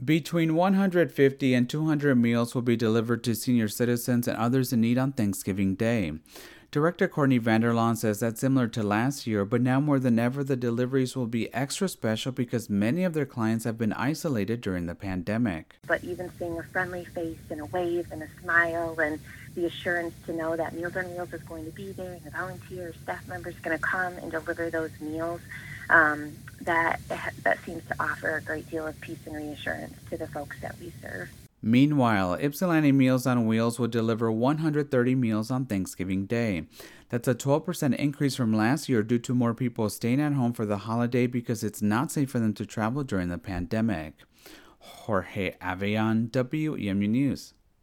Between 150 and 200 meals will be delivered to senior citizens and others in need on Thanksgiving Day. Director Courtney Vanderlaan says that's similar to last year, but now more than ever, the deliveries will be extra special because many of their clients have been isolated during the pandemic. But even seeing a friendly face and a wave and a smile and the assurance to know that Meals on Wheels is going to be there and the volunteer staff members are going to come and deliver those meals, that seems to offer a great deal of peace and reassurance to the folks that we serve. Meanwhile, Ypsilanti Meals on Wheels will deliver 130 meals on Thanksgiving Day. That's a 12% increase from last year due to more people staying at home for the holiday because it's not safe for them to travel during the pandemic. Jorge Avean, WEMU News.